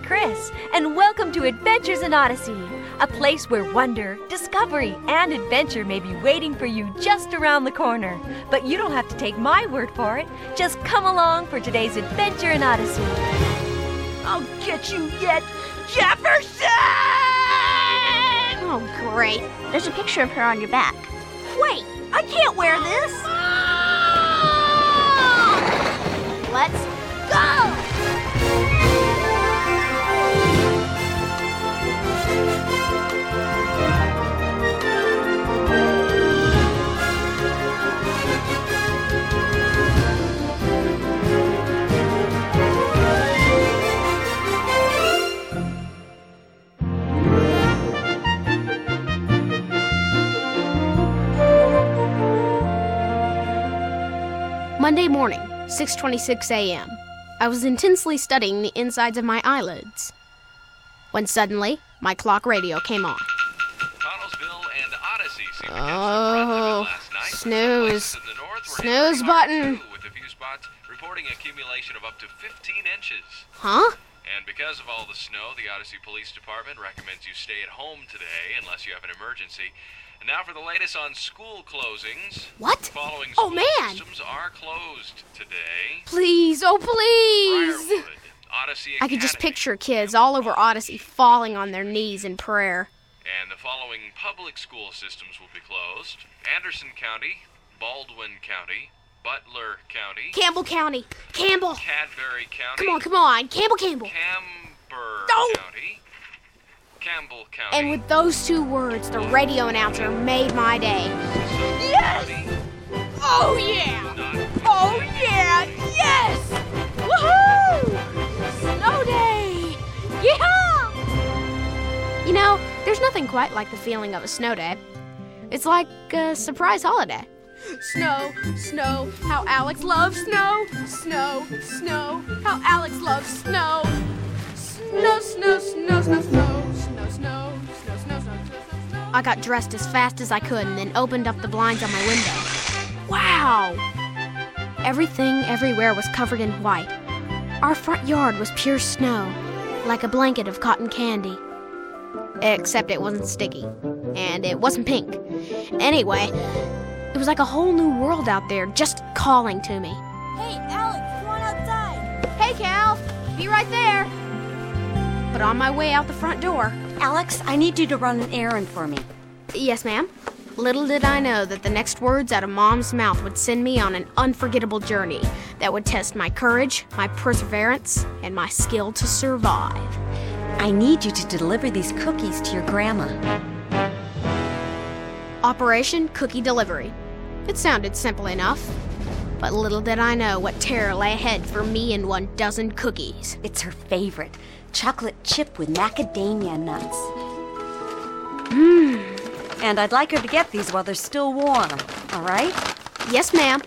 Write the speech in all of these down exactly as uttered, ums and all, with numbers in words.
Chris, and welcome to Adventures in Odyssey, a place where wonder, discovery, and adventure may be waiting for you just around the corner. But you don't have to take my word for it. Just come along for today's Adventure in Odyssey. I'll get you yet, Jefferson! Oh, great. There's a picture of her on your back. Wait, I can't wear this. Let's go! Monday morning, six twenty-six a.m. I was intensely studying the insides of my eyelids when suddenly my clock radio came on. Connellsville and Odyssey seem to get Oh, last night. snooze. In the north were Snooze hitting button. with a few spots reporting accumulation of up to fifteen inches. Huh? And because of all the snow, the Odyssey Police Department recommends you stay at home today unless you have an emergency. And now for the latest on school closings. What? Following Oh, school man. systems are closed today. Please, oh please. Briarwood, Odyssey I could just Academy, picture kids all over Odyssey falling on their knees in prayer. And the following public school systems will be closed: Anderson County, Baldwin County, Butler County, Campbell County. Campbell. Cadbury County, Come on, come on. Campbell, Campbell. Camber No. County, Campbell County. And with those two words, the radio announcer made my day. Yes! Oh, yeah! Oh, yeah! Yes! Woohoo! Snow day! Yeehaw! You know, there's nothing quite like the feeling of a snow day. It's like a surprise holiday. Snow, snow, how Alex loves snow. Snow, snow, how Alex loves snow. Snow, snow, snow, snow, snow, snow, snow, snow, snow, snow, snow, snow. I got dressed as fast as I could and then opened up the blinds on my window. Wow! Everything everywhere was covered in white. Our front yard was pure snow, like a blanket of cotton candy. Except it wasn't sticky, and it wasn't pink. Anyway, it was like a whole new world out there just calling to me. Hey, Alex, come on outside. Hey, Cal, be right there. But on my way out the front door... Alex, I need you to run an errand for me. Yes, ma'am. Little did I know that the next words out of Mom's mouth would send me on an unforgettable journey that would test my courage, my perseverance, and my skill to survive. I need you to deliver these cookies to your grandma. Operation Cookie Delivery. It sounded simple enough, but little did I know what terror lay ahead for me and one dozen cookies. It's her favorite, chocolate chip with macadamia nuts. Mmm. And I'd like her to get these while they're still warm, all right? Yes, ma'am.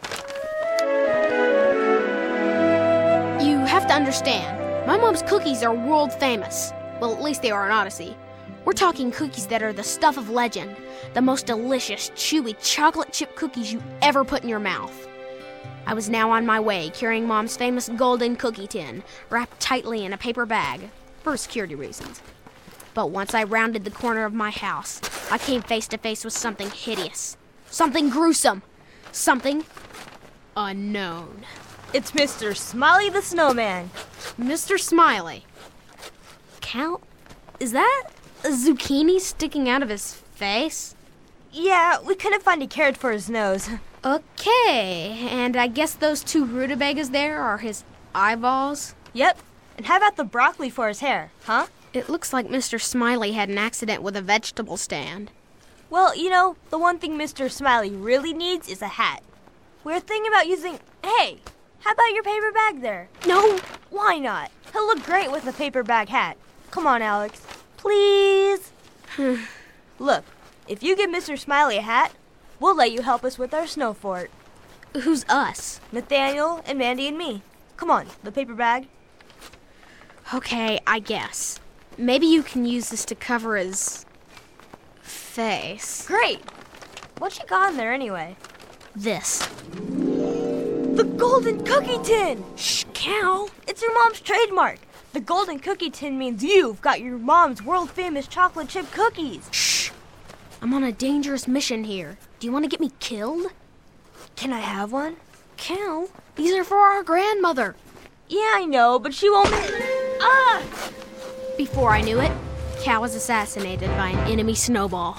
You have to understand, my mom's cookies are world famous. Well, at least they are in Odyssey. We're talking cookies that are the stuff of legend, the most delicious, chewy chocolate chip cookies you ever put in your mouth. I was now on my way, carrying Mom's famous golden cookie tin, wrapped tightly in a paper bag, for security reasons. But once I rounded the corner of my house, I came face to face with something hideous, something gruesome, something unknown. It's Mister Smiley the Snowman. Mister Smiley. Cal, is that a zucchini sticking out of his face? Yeah, we couldn't find a carrot for his nose. Okay, and I guess those two rutabagas there are his eyeballs? Yep. And how about the broccoli for his hair, huh? It looks like Mister Smiley had an accident with a vegetable stand. Well, you know, the one thing Mister Smiley really needs is a hat. We were thinking about using... Hey, how about your paper bag there? No! Why not? He'll look great with a paper bag hat. Come on, Alex. Please? Look, if you give Mister Smiley a hat, we'll let you help us with our snow fort. Who's us? Nathaniel and Mandy and me. Come on, the paper bag. Okay, I guess. Maybe you can use this to cover his... face. Great. What you got in there anyway? This. The golden cookie tin! Shh, Cal. It's your mom's trademark. The golden cookie tin means you've got your mom's world-famous chocolate chip cookies. Shh! I'm on a dangerous mission here. Do you want to get me killed? Can I have one? Cal, these are for our grandmother. Yeah, I know, but she won't... Ah! Before I knew it, Cal was assassinated by an enemy snowball.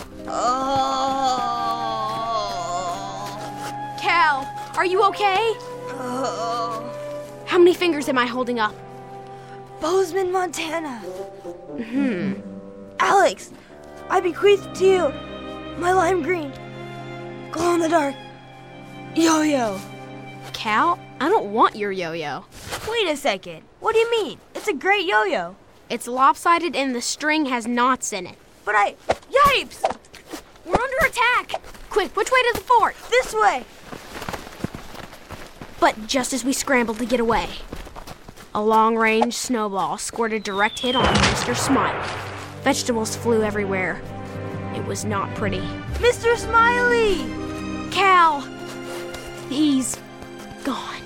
Oh. Cal, are you okay? Oh. How many fingers am I holding up? Bozeman, Montana. Hmm. Alex, I bequeath to you my lime green, glow-in-the-dark yo-yo. Cal, I don't want your yo-yo. Wait a second. What do you mean? It's a great yo-yo. It's lopsided and the string has knots in it. But I... Yipes! We're under attack! Quick, which way to the fort? This way! But just as we scrambled to get away, a long-range snowball scored a direct hit on Mister Smiley. Vegetables flew everywhere. It was not pretty. Mister Smiley! Cal! He's gone.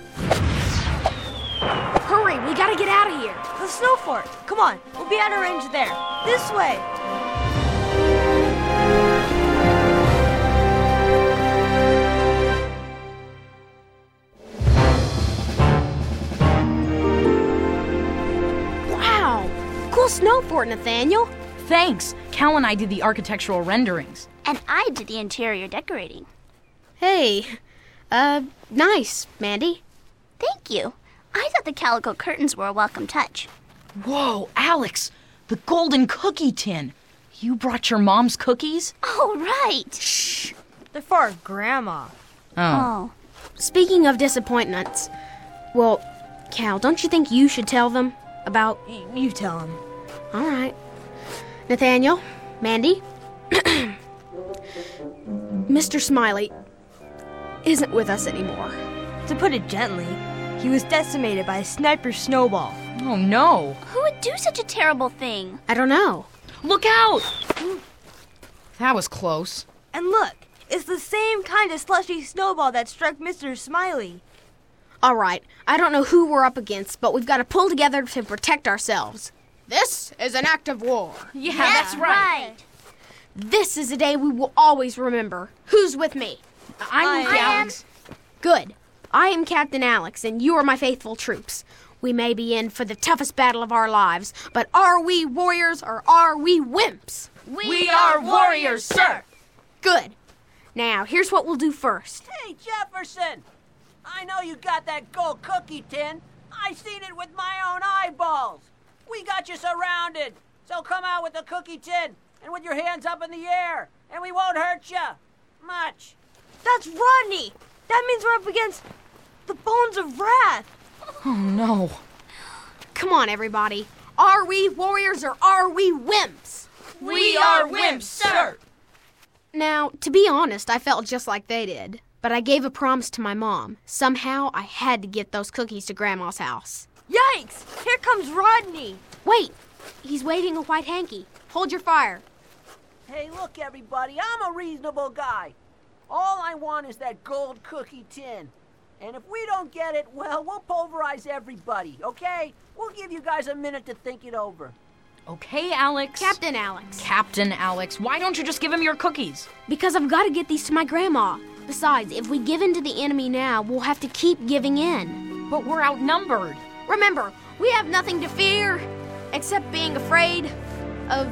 Hurry, we gotta get out of here. The snow fort. Come on, we'll be out of range there. This way. Wow! Cool snow fort, Nathaniel. Thanks. Cal and I did the architectural renderings. And I did the interior decorating. Hey, uh, nice, Mandy. Thank you. I thought the calico curtains were a welcome touch. Whoa, Alex! The golden cookie tin! You brought your mom's cookies? Oh, right. Shh! They're for our grandma. Oh. Oh. Speaking of disappointments, well, Cal, don't you think you should tell them about... Y- you tell him. All right. Nathaniel, Mandy, Mister Smiley isn't with us anymore. To put it gently, he was decimated by a sniper snowball. Oh, no. Who would do such a terrible thing? I don't know. Look out! That was close. And look, it's the same kind of slushy snowball that struck Mister Smiley. All right, I don't know who we're up against, but we've got to pull together to protect ourselves. This is an act of war. Yeah, That's right. This is a day we will always remember. Who's with me? I'm with I Alex. Good. I am Captain Alex, and you are my faithful troops. We may be in for the toughest battle of our lives, but are we warriors or are we wimps? We are warriors, sir! Good. Now, here's what we'll do first. Hey, Jefferson! I know you got that gold cookie tin. I seen it with my own eyeballs. We got you surrounded. So come out with the cookie tin and with your hands up in the air, and we won't hurt you much. That's Rodney! That means we're up against the Bones of Wrath. Oh, no. Come on, everybody. Are we warriors or are we wimps? We are wimps, sir! Now, to be honest, I felt just like they did. But I gave a promise to my mom. Somehow, I had to get those cookies to Grandma's house. Yikes! Here comes Rodney. Wait! He's waving a white hanky. Hold your fire. Hey, look, everybody, I'm a reasonable guy. All I want is that gold cookie tin. And if we don't get it, well, we'll pulverize everybody, okay? We'll give you guys a minute to think it over. Okay, Alex. Captain Alex. Captain Alex, why don't you just give him your cookies? Because I've got to get these to my grandma. Besides, if we give in to the enemy now, we'll have to keep giving in. But we're outnumbered. Remember, we have nothing to fear except being afraid of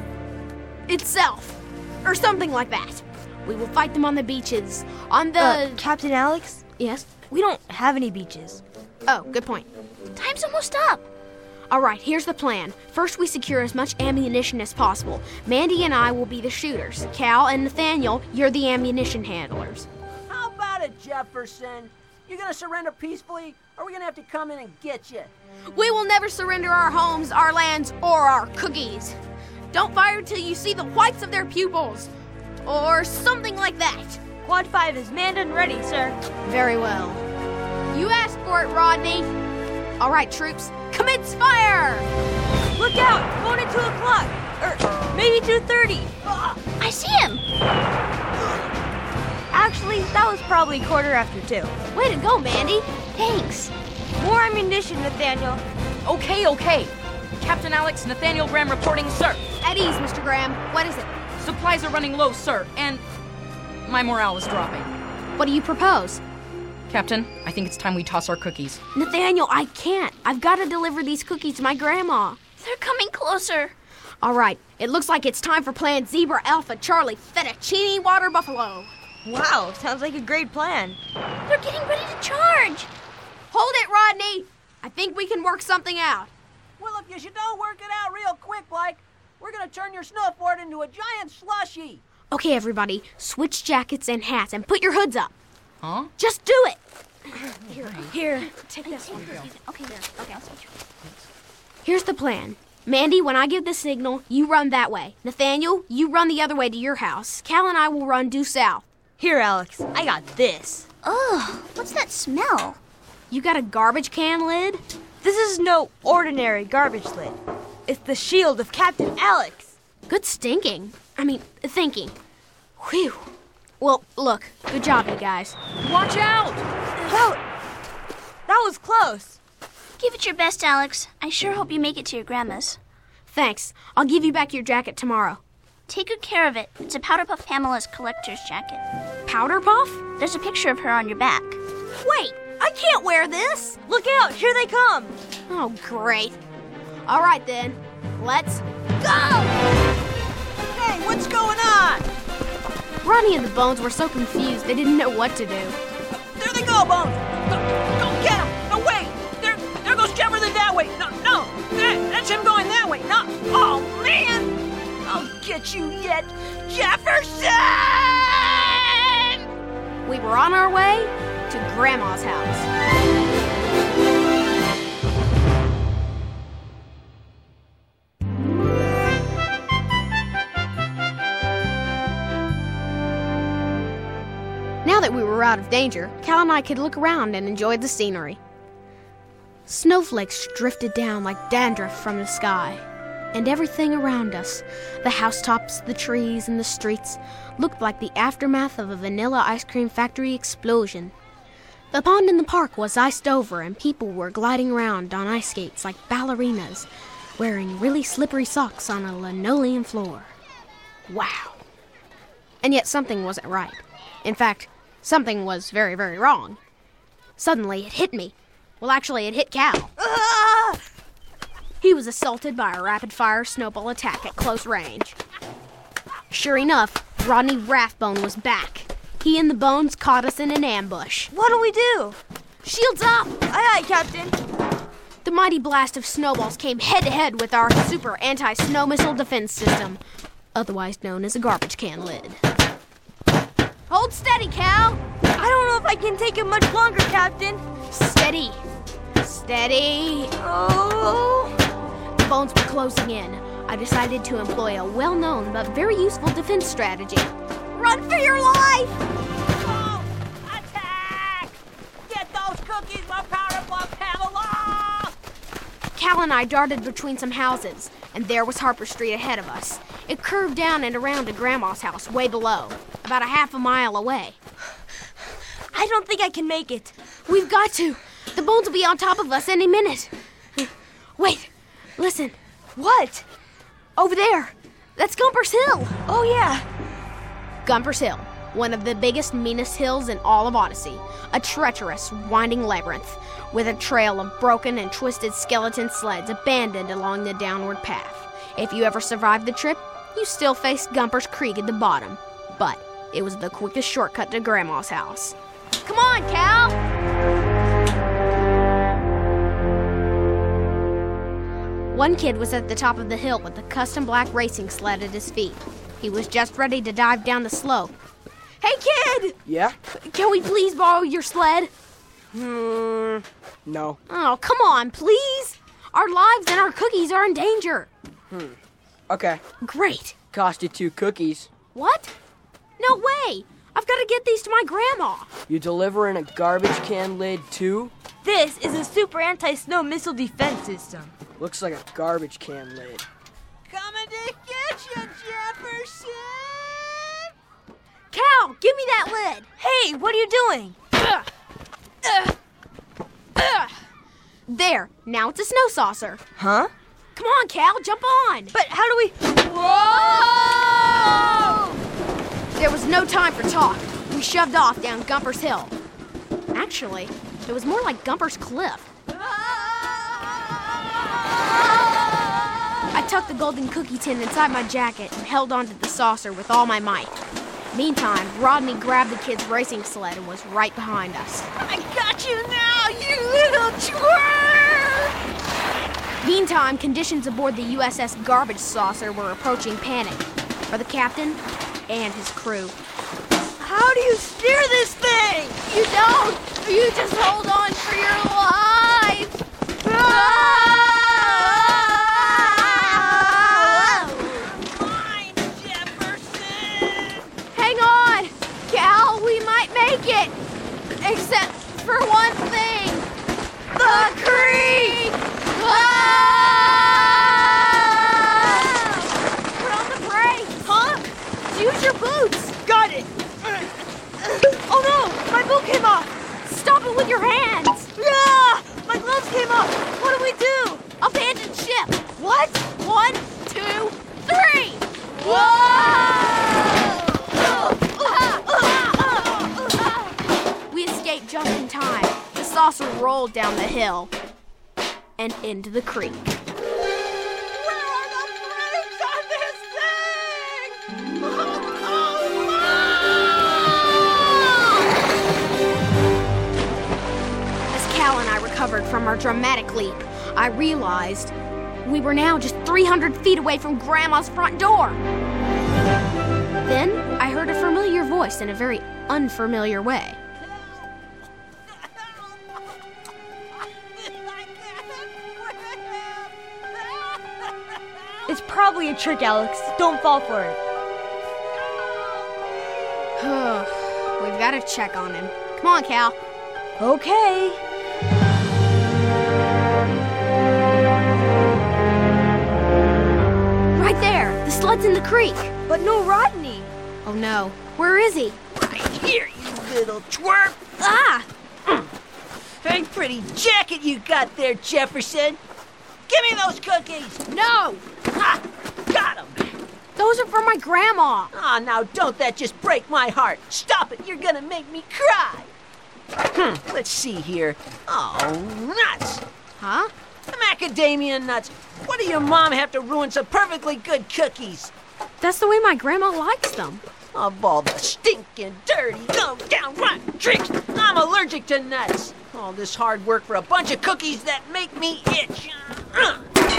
itself. Or something like that. We will fight them on the beaches. On the... Uh, Captain Alex? Yes? We don't have any beaches. Oh, good point. Time's almost up. All right, here's the plan. First, we secure as much ammunition as possible. Mandy and I will be the shooters. Cal and Nathaniel, you're the ammunition handlers. How about it, Jefferson? You gonna surrender peacefully, or are we gonna have to come in and get you? We will never surrender our homes, our lands, or our cookies. Don't fire till you see the whites of their pupils. Or something like that. Quad five is manned and ready, sir. Very well. You asked for it, Rodney. All right, troops, commence fire! Look out! Going at two o'clock. Or maybe two thirty. I see him. Actually, that was probably quarter after two. Way to go, Mandy. Thanks. More ammunition, Nathaniel. Okay, okay. Captain Alex, Nathaniel Graham reporting, sir. At ease, Mister Graham. What is it? Supplies are running low, sir, and my morale is dropping. What do you propose? Captain, I think it's time we toss our cookies. Nathaniel, I can't. I've got to deliver these cookies to my grandma. They're coming closer. All right, it looks like it's time for Plan Zebra Alpha Charlie Fettuccine Water Buffalo. Wow, sounds like a great plan. They're getting ready to charge. Hold it, Rodney. I think we can work something out. Well, if you should don't work it out real quick, like, we're gonna turn your snow fort into a giant slushie. Okay, everybody, switch jackets and hats and put your hoods up. Huh? Just do it. Here, here, take this one. Okay, there. Okay, I'll switch. Here's the plan. Mandy, when I give the signal, you run that way. Nathaniel, you run the other way to your house. Cal and I will run due south. Here, Alex, I got this. Ugh, what's that smell? You got a garbage can lid? This is no ordinary garbage lid. It's the shield of Captain Alex. Good stinking. I mean, thinking. Whew. Well, look, good job, you guys. Watch out! Whoa, that was close. Give it your best, Alex. I sure hope you make it to your grandma's. Thanks. I'll give you back your jacket tomorrow. Take good care of it. It's a Powder Puff Pamela's collector's jacket. Powder Puff? There's a picture of her on your back. Wait, I can't wear this. Look out, here they come. Oh, great. All right, then. Let's go! Hey, what's going on? Ronnie and the Bones were so confused they didn't know what to do. There they go, Bones. Go, go get him. No, wait. There, there goes Jefferson that way. No, no. That, that's him going that way. No. Oh, man. I'll get you yet, Jefferson! We were on our way to Grandma's house. Now that we were out of danger, Cal and I could look around and enjoy the scenery. Snowflakes drifted down like dandruff from the sky, and everything around us, the housetops, the trees, and the streets, looked like the aftermath of a vanilla ice cream factory explosion. The pond in the park was iced over, and people were gliding around on ice skates like ballerinas, wearing really slippery socks on a linoleum floor. Wow. And yet something wasn't right. In fact, something was very, very wrong. Suddenly, it hit me. Well, actually, it hit Cal. Ah! He was assaulted by a rapid-fire snowball attack at close range. Sure enough, Rodney Rathbone was back. He and the Bones caught us in an ambush. What do we do? Shields up! Aye, aye, Captain. The mighty blast of snowballs came head-to-head with our super anti-snow missile defense system, otherwise known as a garbage can lid. Hold steady, Cal! I don't know if I can take it much longer, Captain. Steady. Steady. Oh. The Bones were closing in. I decided to employ a well-known but very useful defense strategy. Run for your life! Go! Attack! Get those cookies, my Powder Puff Pamela! Cal and I darted between some houses, and there was Harper Street ahead of us. It curved down and around to Grandma's house way below, about a half a mile away. I don't think I can make it. We've got to. The Bones will be on top of us any minute. Wait, listen. What? Over there. That's Gumper's Hill. Oh, yeah. Gumper's Hill, one of the biggest, meanest hills in all of Odyssey. A treacherous, winding labyrinth with a trail of broken and twisted skeleton sleds abandoned along the downward path. If you ever survived the trip, you still faced Gumper's Creek at the bottom. But it was the quickest shortcut to Grandma's house. Come on, Cal! One kid was at the top of the hill with a custom black racing sled at his feet. He was just ready to dive down the slope. Hey, kid! Yeah? Can we please borrow your sled? Hmm. No. Oh, come on, please! Our lives and our cookies are in danger. Hmm. Okay. Great. Cost you two cookies. What? No way! I've got to get these to my grandma. You delivering a garbage can lid too? This is a super anti-snow missile defense system. Looks like a garbage can lid. Coming to get you, Jefferson! Cal, give me that lid. Hey, what are you doing? Ugh. Ugh. Ugh. There, now it's a snow saucer. Huh? Come on, Cal, jump on! But how do we... Whoa! There was no time for talk. We shoved off down Gumper's Hill. Actually, it was more like Gumper's Cliff. I tucked the golden cookie tin inside my jacket and held onto the saucer with all my might. Meantime, Rodney grabbed the kid's racing sled and was right behind us. I got you now, you little twerp! Meantime, conditions aboard the U S S Garbage Saucer were approaching panic for the captain and his crew. How do you steer this thing? You don't! You just hold on for your life! Mine, Jefferson! Hang on! Cal, we might make it! Except for one thing! The creek! Put on the brakes! Huh? Use your boots! Got it! Oh no! My boot came off! Stop it with your hands! Ah! My gloves came off! What do we do? Abandon ship! What? One, two, three! We escaped just in time. The saucer rolled down the hill and into the creek. Where are the brakes on this thing? Oh, As Cal and I recovered from our dramatic leap, I realized we were now just three hundred feet away from Grandma's front door. Then I heard a familiar voice in a very unfamiliar way. It's probably a trick, Alex. Don't fall for it. We've got to check on him. Come on, Cal. Okay. Right there. The sled's in the creek. But no Rodney. Oh, no. Where is he? right here, you little twerp! Ah! Very pretty jacket you got there, Jefferson. Give me those cookies. No! Ha! Got 'em. Those are for my grandma. Ah, now don't that just break my heart. Stop it, you're gonna make me cry. Hmm, let's see here. Oh, nuts. Huh? Macadamia nuts. What do your mom have to ruin some perfectly good cookies? That's the way my grandma likes them. Of all the stinking, dirty, go down rotten tricks, I'm allergic to nuts. All this hard work for a bunch of cookies that make me itch. Uh.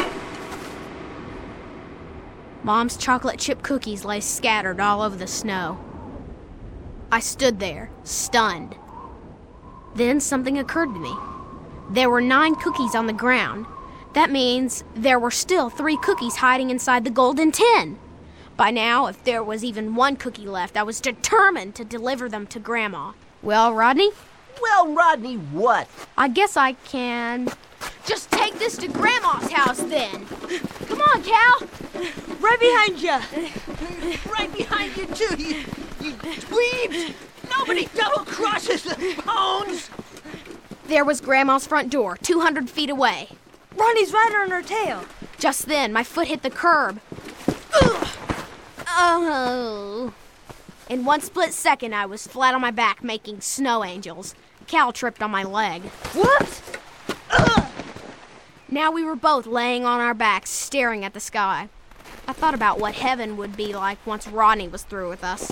Mom's chocolate chip cookies lay scattered all over the snow. I stood there, stunned. Then something occurred to me. There were nine cookies on the ground. That means there were still three cookies hiding inside the golden tin. By now, if there was even one cookie left, I was determined to deliver them to Grandma. Well, Rodney? Well, Rodney, what? I guess I can just take this to Grandma's house then. Come on, Cal. Right behind you. Right behind you, too, you, you dweebs. Nobody double-crosses the bones. There was Grandma's front door, two hundred feet away. Ronnie's right on her tail. Just then, my foot hit the curb. Ugh. Oh. In one split second, I was flat on my back making snow angels. Cal tripped on my leg. What? Ugh. Now we were both laying on our backs, staring at the sky. I thought about what heaven would be like once Rodney was through with us.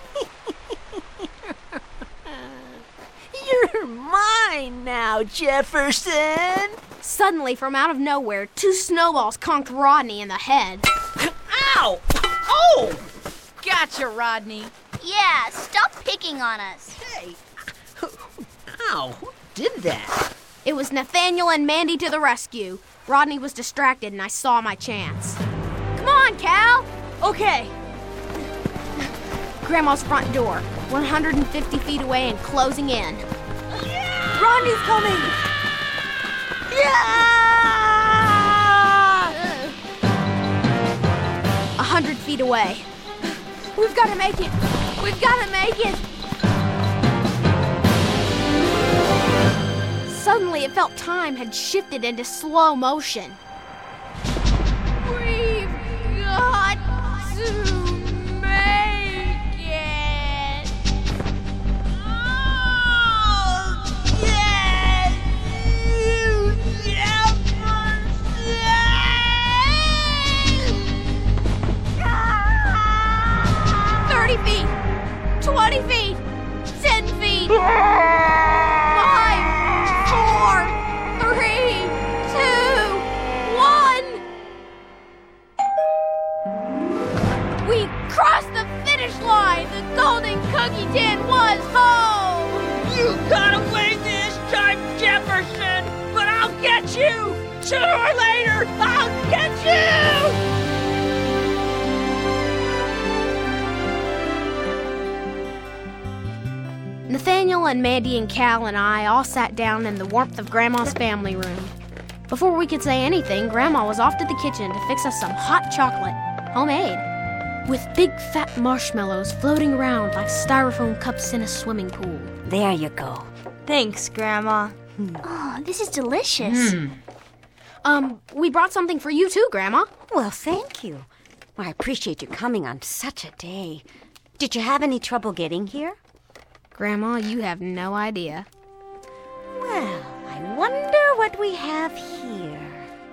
You're mine now, Jefferson. Suddenly, from out of nowhere, two snowballs conked Rodney in the head. Ow! Oh! Gotcha, Rodney. Yeah, stop picking on us. Hey! Ow, who did that? It was Nathaniel and Mandy to the rescue. Rodney was distracted, and I saw my chance. Come on, Cal! Okay. Grandma's front door, one hundred fifty feet away and closing in. Yeah! Ronnie's coming! Yeah! A hundred feet away. We've got to make it! We've got to make it! Suddenly, it felt time had shifted into slow motion. why the Golden Cookie Tin was home! You got away this time, Jefferson, but I'll get you! Sooner or later, I'll get you! Nathaniel and Mandy and Cal and I all sat down in the warmth of Grandma's family room. Before we could say anything, Grandma was off to the kitchen to fix us some hot chocolate, homemade, with big fat marshmallows floating around like styrofoam cups in a swimming pool. There you go. Thanks, Grandma. Oh, this is delicious. Hmm. Um, we brought something for you too, Grandma. Well, thank you. Well, I appreciate you coming on such a day. Did you have any trouble getting here? Grandma, you have no idea. Well, I wonder what we have here.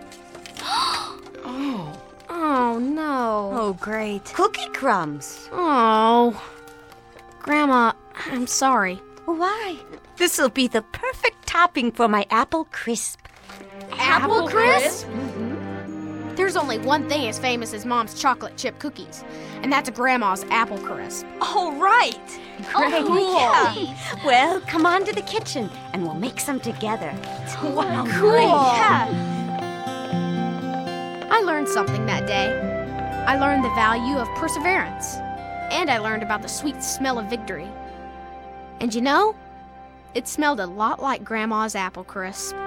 Oh. Oh, no. Oh, great. Cookie crumbs. Oh. Grandma, I'm sorry. Why? This'll be the perfect topping for my apple crisp. Apple crisp? There's only one thing as famous as Mom's chocolate chip cookies, and that's Grandma's apple crisp. All right. Great. cool. Yeah. Well, come on to the kitchen, and we'll make some together. Wow, cool. great. Yeah. I learned something that day. I learned the value of perseverance, and I learned about the sweet smell of victory. And you know, it smelled a lot like Grandma's apple crisp.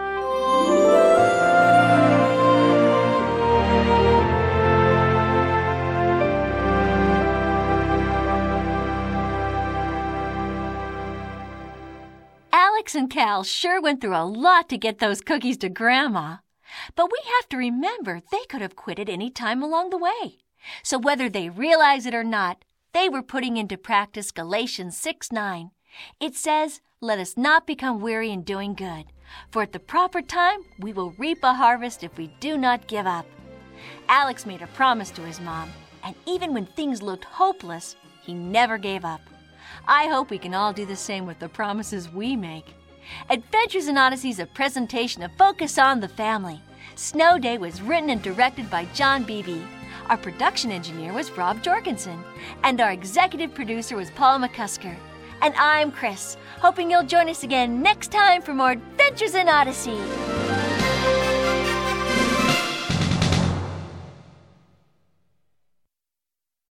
Alex and Cal sure went through a lot to get those cookies to Grandma. But we have to remember they could have quit at any time along the way. So whether they realize it or not, they were putting into practice Galatians six nine. It says, "Let us not become weary in doing good, for at the proper time we will reap a harvest if we do not give up." Alex made a promise to his mom, and even when things looked hopeless, he never gave up. I hope we can all do the same with the promises we make. Adventures in Odyssey is a presentation of Focus on the Family. Snow Day was written and directed by John Beebe. Our production engineer was Rob Jorgensen. And our executive producer was Paul McCusker. And I'm Chris, hoping you'll join us again next time for more Adventures in Odyssey.